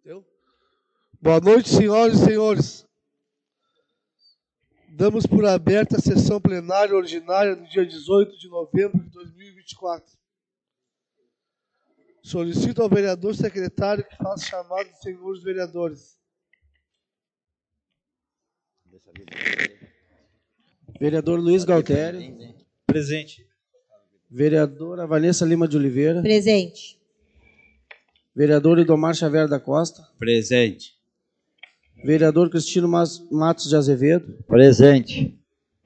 Deu? Boa noite, senhoras e senhores. Damos por aberta a sessão plenária ordinária do dia 18 de novembro de 2024. Solicito ao vereador secretário que faça chamado dos senhores vereadores. Vereador Luiz Galtério. Presente. Vereadora Vanessa Lima de Oliveira. Presente. Vereador Idomar Xavier da Costa. Presente. Vereador Cristino Matos de Azevedo. Presente.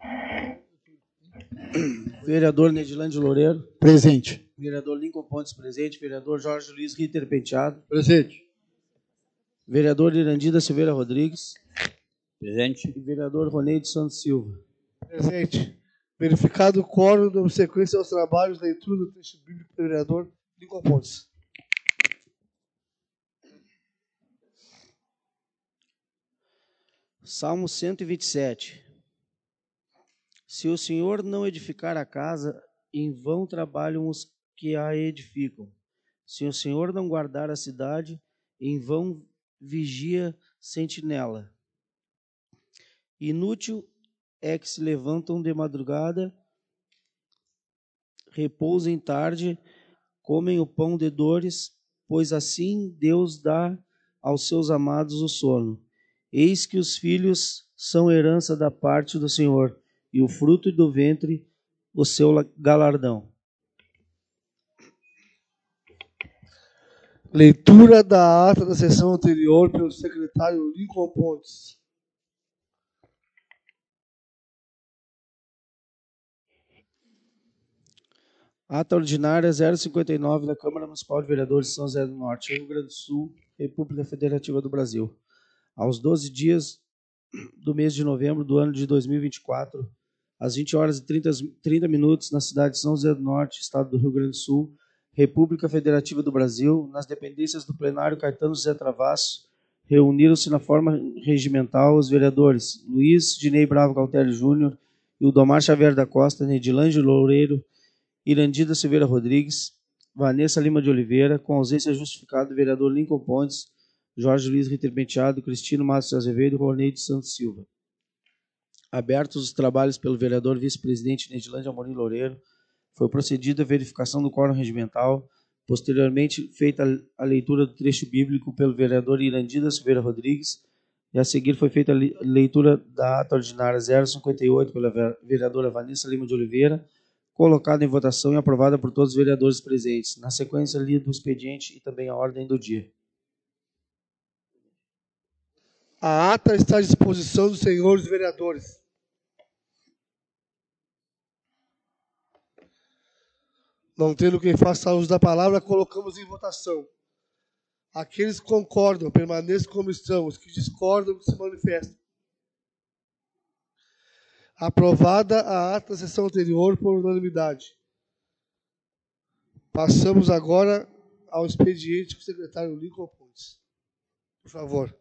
Vereador Nedilândio Loureiro. Presente. Vereador Lincoln Pontes, presente. Vereador Jorge Luiz Ritter Penteado. Presente. Vereador Irandida Silveira Rodrigues. Presente. E vereador Roneide Santos Silva. Presente. Verificado o quórum, damos sequência aos trabalhos, leitura do texto bíblico do vereador Lincoln Pontes. Salmo 127. Se o Senhor não edificar a casa, em vão trabalham os que a edificam. Se o Senhor não guardar a cidade, em vão vigia sentinela. Inútil é que se levantam de madrugada, repousem tarde, comem o pão de dores, pois assim Deus dá aos seus amados o sono. Eis que os filhos são herança da parte do Senhor, e o fruto do ventre o seu galardão. Leitura da ata da sessão anterior pelo secretário Lincoln Pontes. Ata ordinária 059 da Câmara Municipal de Vereadores de São José do Norte, Rio Grande do Sul, República Federativa do Brasil. Aos 12 dias do mês de novembro do ano de 2024, às 20 horas e 30 minutos, na cidade de São José do Norte, estado do Rio Grande do Sul, República Federativa do Brasil, nas dependências do plenário Caetano José Travasso, reuniram-se na forma regimental os vereadores Luiz Dinei Bravo Galtério Júnior, Ildomar Xavier da Costa, Nedilândio Loureiro, Irandida Silveira Rodrigues, Vanessa Lima de Oliveira, com ausência justificada do vereador Lincoln Pontes, Jorge Luiz Ritter Penteado, Cristino Matos de Azevedo e Roneide Santos Silva. Abertos os trabalhos pelo vereador vice-presidente Nedilândio Amorim Loureiro, foi procedida a verificação do quórum regimental, posteriormente feita a leitura do trecho bíblico pelo vereador Irandida Silveira Rodrigues, e a seguir foi feita a leitura da ata ordinária 058 pela vereadora Vanessa Lima de Oliveira, colocada em votação e aprovada por todos os vereadores presentes. Na sequência, lido o expediente e também a ordem do dia. A ata está à disposição dos senhores vereadores. Não tendo quem faça uso da palavra, colocamos em votação. Aqueles que concordam, permaneçam como estão. Os que discordam, que se manifestem. Aprovada a ata da sessão anterior por unanimidade. Passamos agora ao expediente com o secretário Lincoln Pontes. Por favor.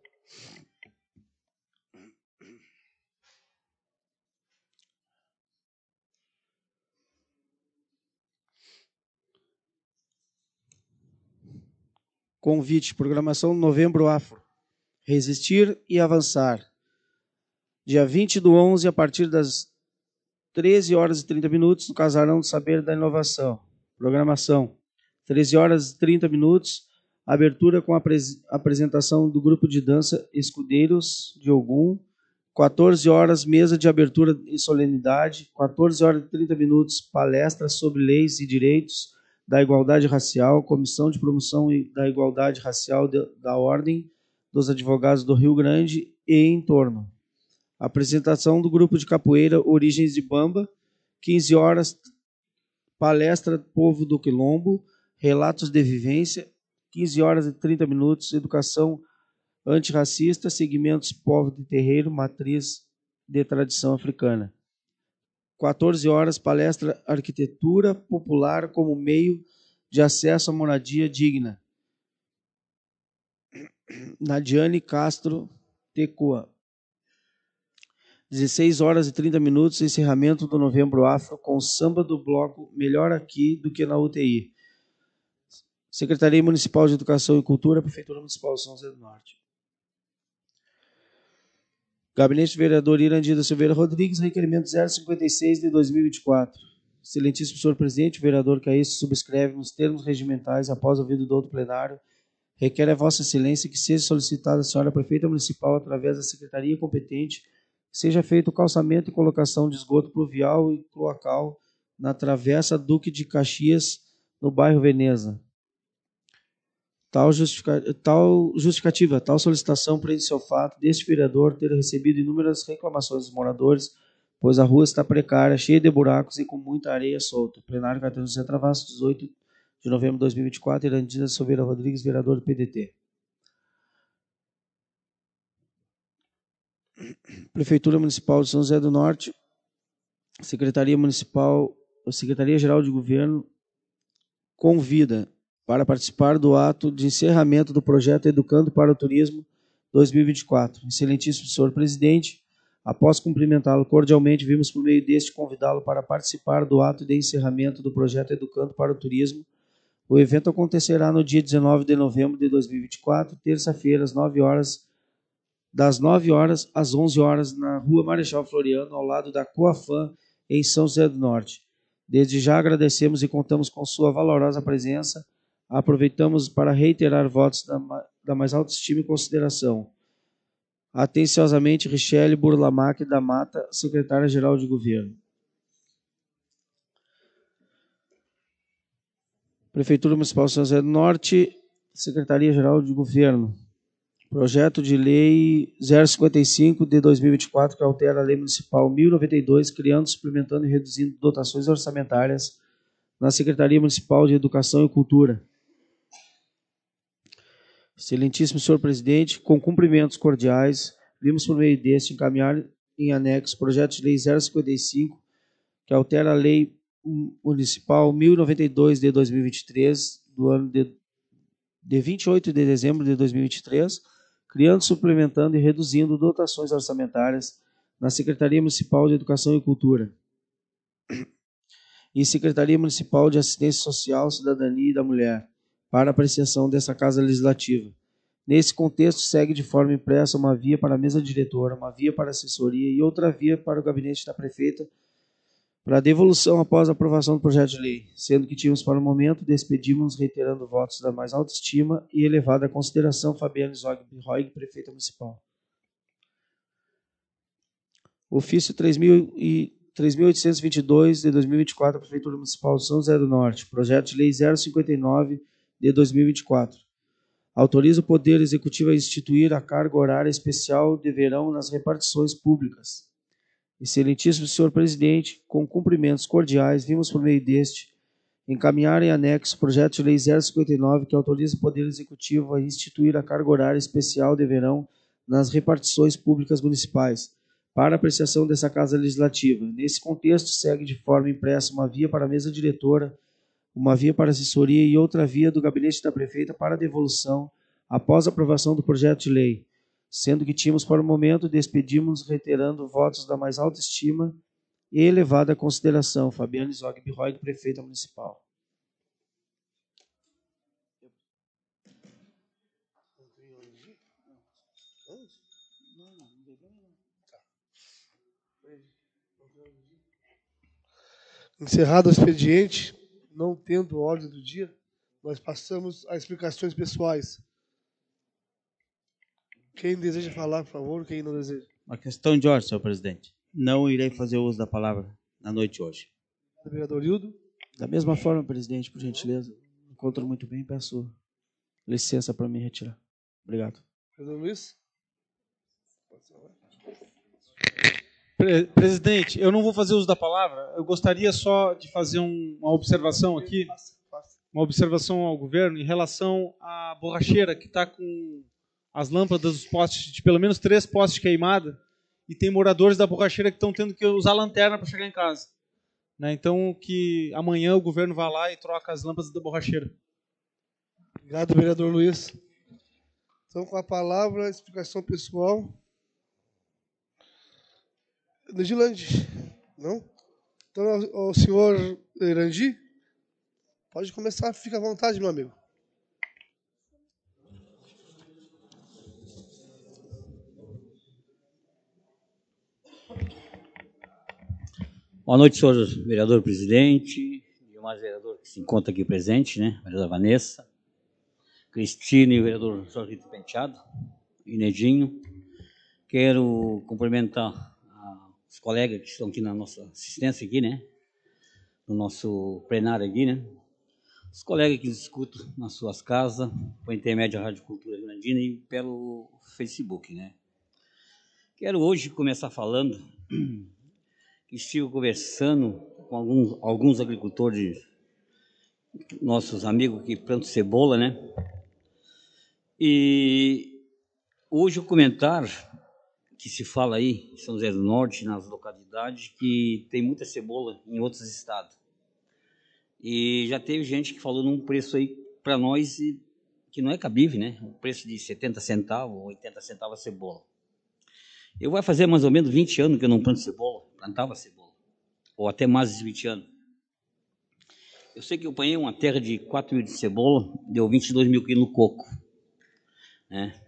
Convite, programação Novembro Afro. Resistir e avançar. Dia 20/11, a partir das 13 horas e 30 minutos, no Casarão do Saber da Inovação. Programação. 13 horas e 30 minutos, abertura com a apresentação do grupo de dança Escudeiros de Ogum. 14 horas, mesa de abertura e solenidade. 14 horas e 30 minutos, palestra sobre leis e direitos da igualdade racial, Comissão de Promoção da Igualdade Racial da Ordem dos Advogados do Rio Grande e em torno. Apresentação do grupo de capoeira Origens de Bamba, 15 horas, palestra Povo do Quilombo, relatos de vivência, 15 horas e 30 minutos, educação antirracista, segmentos povo de terreiro, matriz de tradição africana. 14 horas, palestra Arquitetura Popular como meio de acesso à moradia digna. Nadiane Castro Tecoa. 16 horas e 30 minutos, encerramento do Novembro Afro com samba do bloco Melhor Aqui do que na UTI. Secretaria Municipal de Educação e Cultura, Prefeitura Municipal de São José do Norte. Gabinete do Vereador Irandir da Silveira Rodrigues, requerimento 056 de 2024. Excelentíssimo senhor presidente, o vereador Caísso subscreve nos termos regimentais, após ouvido do outro plenário, requer a vossa excelência que seja solicitada a senhora prefeita municipal, através da secretaria competente, que seja feito o calçamento e colocação de esgoto pluvial e cloacal na Travessa Duque de Caxias, no bairro Veneza. Tal solicitação prende-se ao fato deste vereador ter recebido inúmeras reclamações dos moradores, pois a rua está precária, cheia de buracos e com muita areia solta. Plenário Cartão José Travasso, 18 de novembro de 2024, Irandir da Silveira Rodrigues, vereador do PDT. Prefeitura Municipal de São José do Norte, Secretaria Geral de Governo convida para participar do ato de encerramento do projeto Educando para o Turismo 2024. Excelentíssimo senhor presidente, após cumprimentá-lo cordialmente, vimos por meio deste convidá-lo para participar do ato de encerramento do projeto Educando para o Turismo. O evento acontecerá no dia 19 de novembro de 2024, terça-feira, das 9 horas às 11 horas, na Rua Marechal Floriano, ao lado da Coafam, em São José do Norte. Desde já agradecemos e contamos com sua valorosa presença. Aproveitamos para reiterar votos da mais alta estima e consideração. Atenciosamente, Richelle Burlamac da Mata, secretária-geral de Governo. Prefeitura Municipal de São José do Norte, Secretaria-Geral de Governo. Projeto de Lei 055 de 2024, que altera a Lei Municipal 1092, criando, suplementando e reduzindo dotações orçamentárias na Secretaria Municipal de Educação e Cultura. Excelentíssimo senhor presidente, com cumprimentos cordiais, vimos por meio deste encaminhar em anexo projeto de lei 055, que altera a lei municipal 1092 de 2023, do ano de 28 de dezembro de 2023, criando, suplementando e reduzindo dotações orçamentárias na Secretaria Municipal de Educação e Cultura e Secretaria Municipal de Assistência Social, Cidadania e da Mulher, para apreciação dessa Casa Legislativa. Nesse contexto, segue de forma impressa uma via para a mesa diretora, uma via para a assessoria e outra via para o gabinete da prefeita para devolução após a aprovação do projeto de lei, sendo que tínhamos para o momento, despedimos reiterando votos da mais alta estima e elevada consideração Fabiane Zogby-Roig, prefeita municipal. Ofício 3.822 de 2024, Prefeitura Municipal de São José do Norte, projeto de lei 059 de 2024. Autoriza o Poder Executivo a instituir a carga horária especial de verão nas repartições públicas. Excelentíssimo senhor presidente, com cumprimentos cordiais, vimos por meio deste encaminhar em anexo o projeto de lei 059, que autoriza o Poder Executivo a instituir a carga horária especial de verão nas repartições públicas municipais, para apreciação dessa Casa Legislativa. Nesse contexto, segue de forma impressa uma via para a mesa diretora, uma via para a assessoria e outra via do gabinete da prefeita para devolução após a aprovação do projeto de lei, sendo que tínhamos para o momento, despedimos reiterando votos da mais alta estima e elevada consideração. Fabiane Zogby-Roig, prefeita municipal. Encerrado o expediente, não tendo ordem do dia, nós passamos a explicações pessoais. Quem deseja falar, por favor, quem não deseja? Uma questão de ordem, senhor presidente. Não irei fazer uso da palavra na noite de hoje. Vereador Hildo. Da mesma forma, presidente, por gentileza, encontro muito bem, peço licença para me retirar. Obrigado. Vereador Luiz. Presidente, eu não vou fazer uso da palavra, eu gostaria só de fazer uma observação aqui, uma observação ao governo em relação à borracheira que está com as lâmpadas dos postes, de pelo menos 3 postes queimados, e tem moradores da borracheira que estão tendo que usar lanterna para chegar em casa. Né? Então, que amanhã o governo vá lá e troca as lâmpadas da borracheira. Obrigado, vereador Luiz. Então, com a palavra, explicação pessoal. Negilande, não? Então, o senhor Irandi, pode começar, fica à vontade, meu amigo. Boa noite, senhor vereador presidente, e demais vereador que se encontra aqui presente, né? Vereadora Vanessa, Cristina e o vereador Jorge Penteado, e Nedinho. Quero cumprimentar os colegas que estão aqui na nossa assistência aqui, né? No nosso plenário aqui, né? Os colegas que escutam nas suas casas, por intermédio da Rádio Cultura Grandina e pelo Facebook, né? Quero hoje começar falando que estive conversando com alguns agricultores, nossos amigos que plantam cebola, né? E hoje o comentário que se fala aí em São José do Norte, nas localidades, que tem muita cebola em outros estados. E já teve gente que falou num preço aí para nós que não é cabível, né? Um preço de 70 centavos, 80 centavos a cebola. Eu vai fazer mais ou menos 20 anos que eu não planto cebola, plantava cebola, ou até mais de 20 anos. Eu sei que eu apanhei uma terra de 4 mil de cebola, deu 22 mil quilos no coco, né?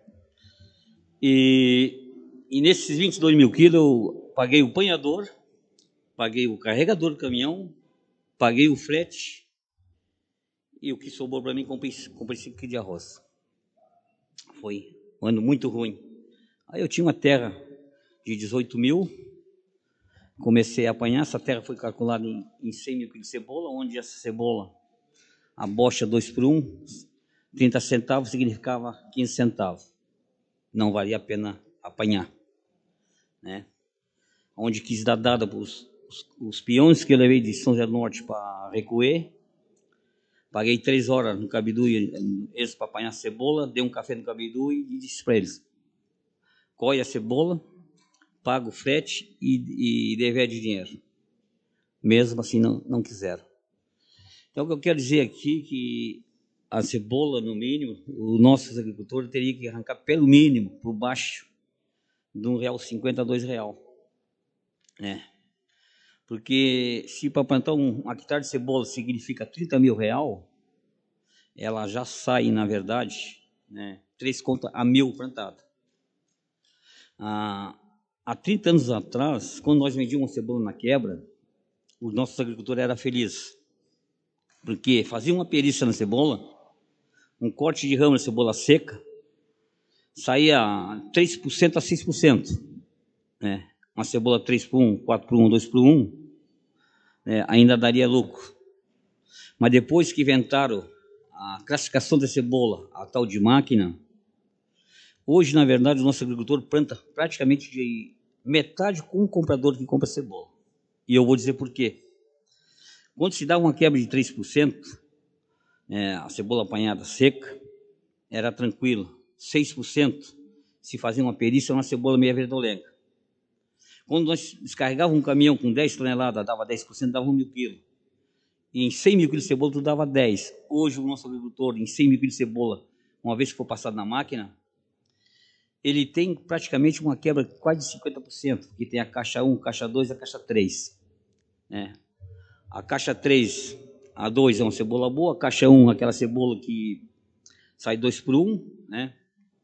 E nesses 22 mil quilos eu paguei o panhador, paguei o carregador do caminhão, paguei o frete, e o que sobrou para mim, comprei 5 quilos de arroz. Foi um ano muito ruim. Aí eu tinha uma terra de 18 mil, comecei a apanhar. Essa terra foi calculada em 100 mil quilos de cebola, onde essa cebola, a bocha 2 por 1, 30 centavos significava 15 centavos. Não valia a pena apanhar, né? Onde quis dar dada para os peões que eu levei de São José do Norte para Recuê. Paguei 3 horas no Cabidu, eles para apanhar cebola, dei um café no Cabidu e disse para eles: colhe a cebola, paga o frete e dever de dinheiro. Mesmo assim não quiseram. Então o que eu quero dizer aqui é que a cebola, no mínimo, os nossos agricultores teriam que arrancar pelo mínimo por baixo de R$1,50 a R$2, né? Porque se para plantar um hectare de cebola significa 30 mil real, ela já sai, na verdade, né, 3 contas a 1.000 plantado. Há 30 anos atrás, quando nós vendíamos uma cebola na quebra, os nossos agricultores eram felizes, porque faziam uma perícia na cebola, um corte de ramo de cebola seca, saía 3% a 6%, né? Uma cebola 3 por 1, 4 por 1, 2 por 1, ainda daria lucro. Mas depois que inventaram a classificação da cebola, a tal de máquina, hoje, na verdade, o nosso agricultor planta praticamente de metade com um comprador que compra cebola. E eu vou dizer por quê. Quando se dá uma quebra de 3%, a cebola apanhada seca, era tranquilo. 6% se fazia uma perícia na cebola meia verdolenga. Quando nós descarregávamos um caminhão com 10 toneladas, dava 10%, dava 1.000 quilos. E em 100 mil quilos de cebola, tu dava 10. Hoje, o nosso agricultor, em 100 mil quilos de cebola, uma vez que for passado na máquina, ele tem praticamente uma quebra de quase de 50%, porque tem a caixa 1, a caixa 2 e a caixa 3. Né? A caixa 3, a 2 é uma cebola boa, a caixa 1, aquela cebola que sai 2 por 1, né?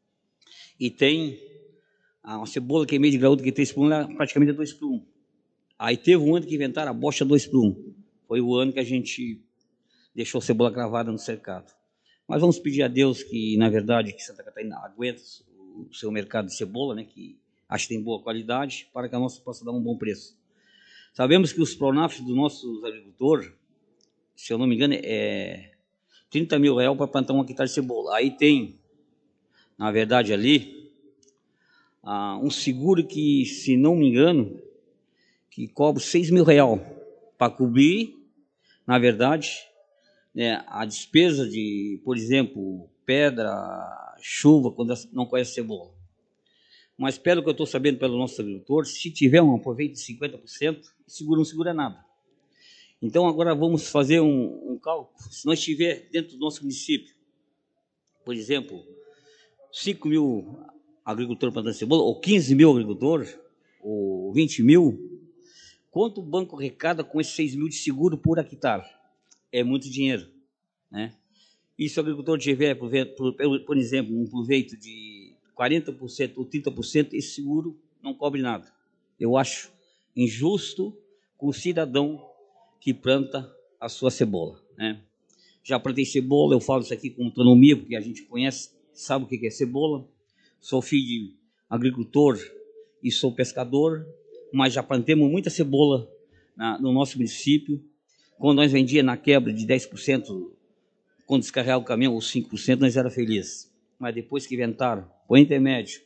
E tem uma cebola que é meio de graúdo, que 3 por 1, praticamente é 2 por 1. Aí teve um ano que inventaram a bocha 2 por 1. Foi o ano que a gente deixou a cebola cravada no cercado. Mas vamos pedir a Deus que, na verdade, que Santa Catarina aguente o seu mercado de cebola, né, que acho que tem boa qualidade, para que a nossa possa dar um bom preço. Sabemos que os pronafs dos nossos agricultores, se eu não me engano, é 30 mil reais para plantar um hectare de cebola. Aí tem, na verdade, ali, um seguro que, se não me engano, que cobre 6 mil reais para cobrir, na verdade, né, a despesa de, por exemplo, pedra, chuva, quando não conhece cebola. Mas pelo que eu estou sabendo pelo nosso agricultor, se tiver um aproveito de 50%, seguro não segura nada. Então agora vamos fazer um cálculo. Se nós tiver dentro do nosso município, por exemplo, 5 mil agricultores plantando cebola, ou 15 mil agricultores, ou 20 mil, quanto o banco arrecada com esses 6 mil de seguro por hectare? É muito dinheiro, né? E se o agricultor tiver, por exemplo, um proveito de 40% ou 30%, esse seguro não cobre nada. Eu acho injusto, com o cidadão que planta a sua cebola, né? Já plantei cebola, eu falo isso aqui com autonomia, porque a gente conhece, sabe o que é cebola. Sou filho de agricultor e sou pescador, mas já plantamos muita cebola no nosso município. Quando nós vendia na quebra de 10%, quando descarregava o caminhão, ou 5%, nós era feliz. Mas depois que inventaram, por intermédio,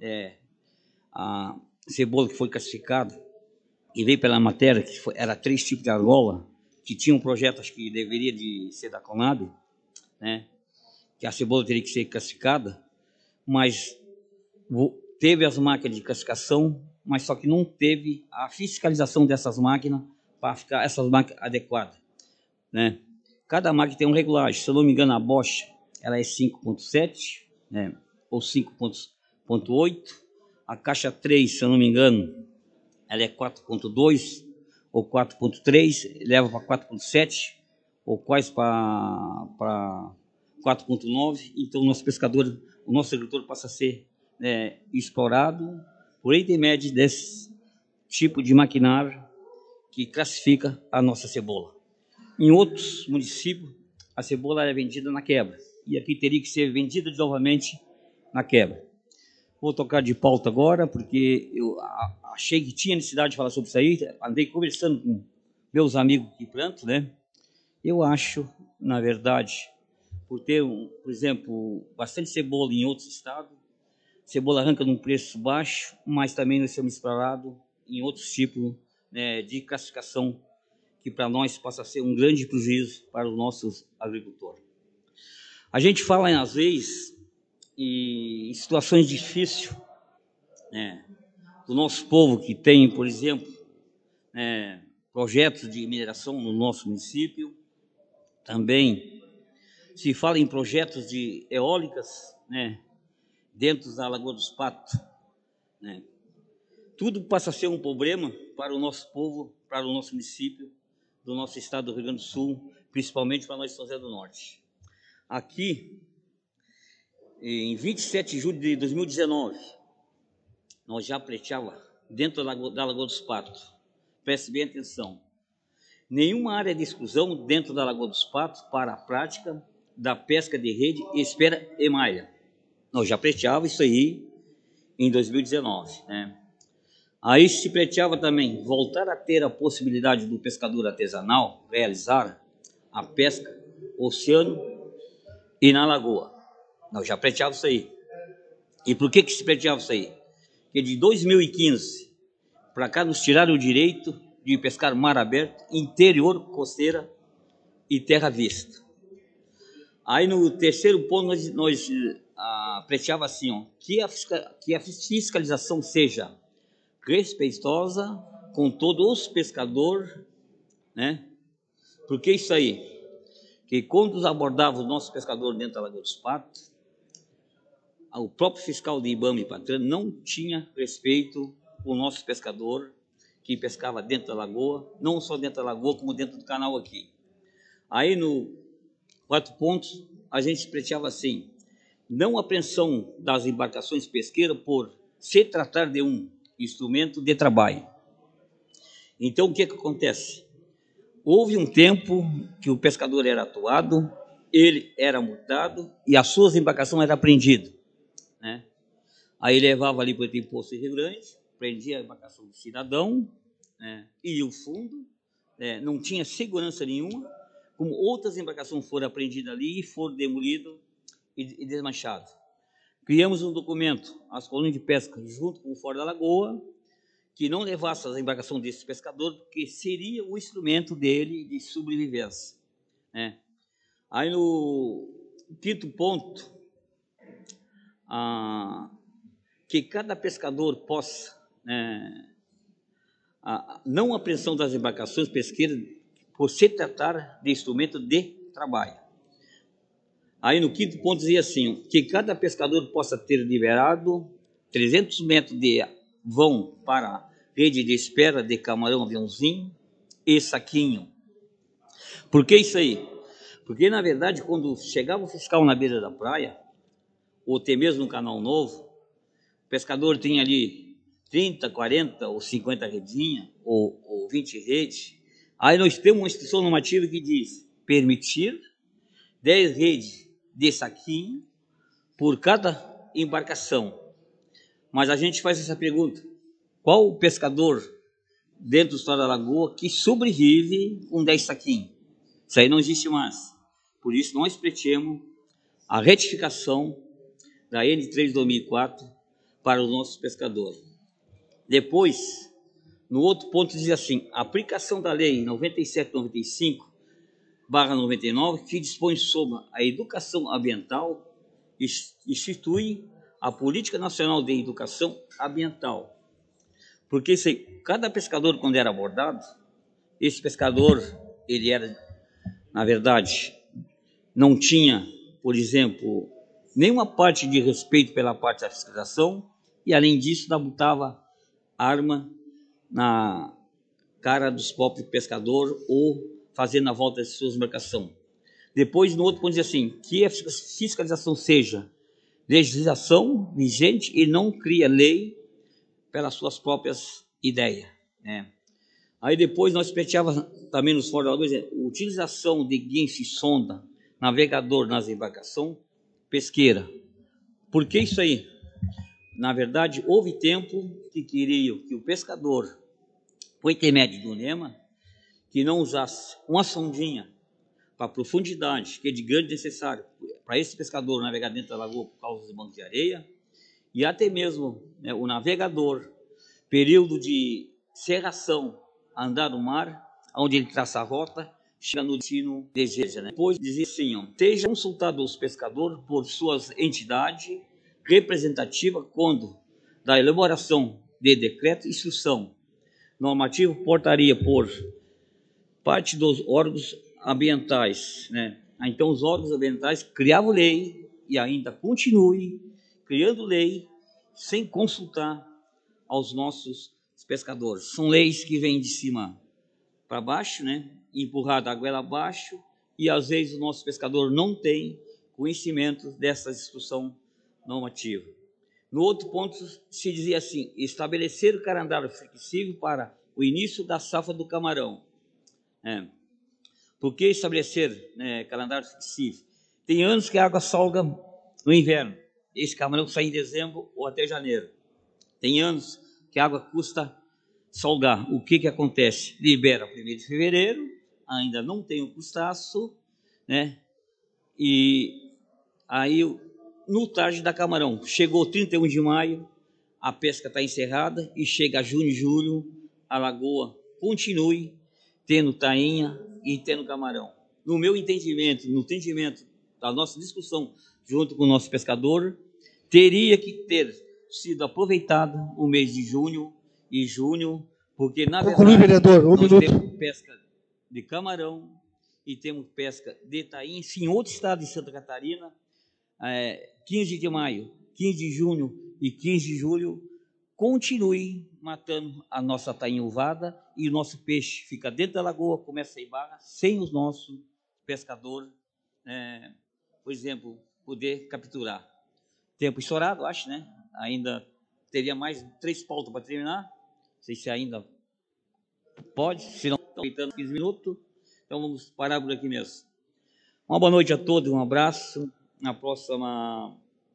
a cebola que foi classificada, e veio pela matéria, que era 3 tipos de argola, que tinha um projeto, acho que deveria de ser da Conab, né, que a cebola teria que ser classificada, mas teve as máquinas de classificação, mas só que não teve a fiscalização dessas máquinas para ficar essas máquinas adequadas, né? Cada máquina tem um regulagem. Se eu não me engano, a Bosch ela é 5.7, né, ou 5.8. A caixa 3, se eu não me engano, ela é 4.2 ou 4.3, leva para 4.7 ou quase para 4.9. Então, o nosso pescador, o nosso agricultor passa a ser explorado por intermédio desse tipo de maquinário que classifica a nossa cebola. Em outros municípios, a cebola é vendida na quebra, e aqui teria que ser vendida novamente na quebra. Vou tocar de pauta agora, porque eu achei que tinha necessidade de falar sobre isso aí. Andei conversando com meus amigos que plantam, né? Eu acho, na verdade, por ter, por exemplo, bastante cebola em outros estados, cebola arranca num preço baixo, mas também nós somos explorados em outros tipos, né, de classificação, que para nós passa a ser um grande prejuízo para os nossos agricultores. A gente fala, às vezes, em situações difíceis, né, do nosso povo que tem, por exemplo, projetos de mineração no nosso município. Também se fala em projetos de eólicas, né, dentro da Lagoa dos Patos, né. Tudo passa a ser um problema para o nosso povo, para o nosso município, do nosso estado do Rio Grande do Sul, principalmente para nós de São José do Norte. Aqui, em 27 de julho de 2019, nós já pleiteava dentro da Lagoa dos Patos. Preste bem atenção. Nenhuma área de exclusão dentro da Lagoa dos Patos para a prática da pesca de rede, espera e malha. Nós já pleiteava isso aí em 2019, né? Aí se pleiteava também voltar a ter a possibilidade do pescador artesanal realizar a pesca oceano e na lagoa. Nós já pleiteava isso aí. E por que se pleiteava isso aí? Porque de 2015 para cá nos tiraram o direito de pescar mar aberto, interior, costeira e terra à vista. Aí no terceiro ponto nós pleiteava assim, ó, que a fiscalização seja respeitosa com todos os pescadores, né? Porque isso aí, que quando abordavam os nossos pescadores dentro da Lagoa dos Patos, o próprio fiscal de IBAMA e Patrano não tinha respeito com o nosso pescador que pescava dentro da lagoa, não só dentro da lagoa, como dentro do canal aqui. Aí no 4 pontos, a gente pleiteava assim, não apreensão das embarcações pesqueiras por se tratar de um instrumento de trabalho. Então, o que acontece? Houve um tempo que o pescador era atuado, ele era multado e as suas embarcações eram apreendidas, né? Aí levava ali para o imposto de Rio Grande, prendia a embarcação do cidadão, né, e o fundo, não tinha segurança nenhuma, como outras embarcações foram apreendidas ali e foram demolidas e desmanchadas. Criamos um documento, as colônias de pesca, junto com o Fora da Lagoa, que não levasse as embarcações desse pescador, porque seria o instrumento dele de sobrevivência, né? Aí no 5º ponto, que cada pescador possa, não apreensão das embarcações pesqueiras por se tratar de instrumento de trabalho. Aí no 5º ponto dizia assim, que cada pescador possa ter liberado 300 metros de vão para rede de espera de camarão, aviãozinho e saquinho. Por que isso aí? Porque, na verdade, quando chegava o fiscal na beira da praia, ou até mesmo no Canal Novo, o pescador tinha ali 30, 40 ou 50 redinhas, ou 20 redes. Aí nós temos uma instrução normativa que diz permitir 10 redes de saquinho por cada embarcação. Mas a gente faz essa pergunta: qual o pescador dentro do estado da Lagoa que sobrevive com 10 saquinhos? Isso aí não existe mais. Por isso nós pretendemos a retificação da N3 de 2004 para os nossos pescadores. Depois, no outro ponto diz assim: a aplicação da lei 97/95/99, que dispõe sobre a educação ambiental, institui a Política Nacional de Educação Ambiental. Porque cada pescador, quando era abordado, esse pescador, ele era, na verdade, não tinha, por exemplo, nenhuma parte de respeito pela parte da fiscalização, e além disso, ainda botava arma na cara dos próprios pescadores ou fazendo a volta de suas embarcações. Depois, no outro ponto, diz assim: que a fiscalização seja legislação vigente e não cria lei pelas suas próprias ideias, né? Aí depois nós pleiteávamos também nos fóruns da Lagoa, utilização de guincho e sonda, navegador nas embarcações pesqueiras. Por que isso aí? Na verdade, houve tempo que queriam que o pescador, por intermédio do NEMA, que não usasse uma sondinha para a profundidade, que é de grande necessário para esse pescador navegar dentro da lagoa por causa dos bancos de areia, e até mesmo, né, o navegador, período de serração, andar no mar, onde ele traça a rota, chega no destino deseja, né? Depois dizia assim: seja consultado os pescadores por suas entidades representativas quando da elaboração de decreto, instrução, normativo, portaria por parte dos órgãos ambientais, né? Então os órgãos ambientais criavam lei e ainda continue criando lei sem consultar aos nossos pescadores. São leis que vêm de cima para baixo, né? Empurrada a goela abaixo, e às vezes o nosso pescador não tem conhecimento dessa instrução normativa. No outro ponto se dizia assim: estabelecer o calendário flexível para o início da safra do camarão. Por que estabelecer, calendário flexível? Tem anos que a água salga no inverno, esse camarão sai em dezembro ou até janeiro. Tem anos que a água custa salgar. O que acontece? Libera 1º de fevereiro, ainda não tem o crustáceo, né? E aí, no tarde da camarão, chegou 31 de maio, a pesca está encerrada, e chega junho e julho, a lagoa continue tendo tainha e tendo camarão. No meu entendimento, no entendimento da nossa discussão junto com o nosso pescador, teria que ter sido aproveitado o mês de junho e junho, porque na verdade vereador, nós temos pesca de camarão e temos pesca de tainha, sim, em outro estado de Santa Catarina, 15 de maio, 15 de junho e 15 de julho, continue matando a nossa tainha ovada, e o nosso peixe fica dentro da lagoa, começa a ir barra, sem os nossos pescadores, por exemplo, poder capturar. Tempo estourado, acho, né? Ainda teria mais 3 pautas para terminar. Não sei se ainda pode, se não, estão feitando 15 minutos. Então vamos parar por aqui mesmo. Uma boa noite a todos, um abraço. Na próxima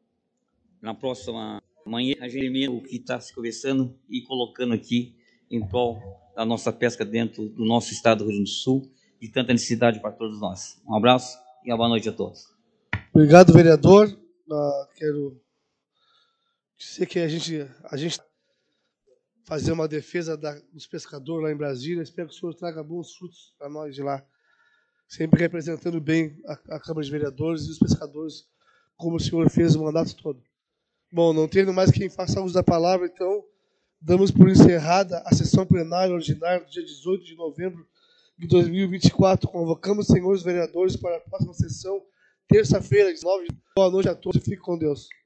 manhã a gente termina o que está se conversando e colocando aqui em prol da nossa pesca dentro do nosso estado do Rio Grande do Sul, de tanta necessidade para todos nós. Um abraço e uma boa noite a todos. Obrigado, vereador. Quero dizer que a gente fazer uma defesa dos pescadores lá em Brasília. Espero que o senhor traga bons frutos para nós de lá, sempre representando bem a Câmara de Vereadores e os pescadores, como o senhor fez o mandato todo. Bom, não tendo mais quem faça uso da palavra, então damos por encerrada a sessão plenária ordinária do dia 18 de novembro de 2024. Convocamos os senhores vereadores para a próxima sessão, terça-feira, 19. Boa noite a todos e fique com Deus.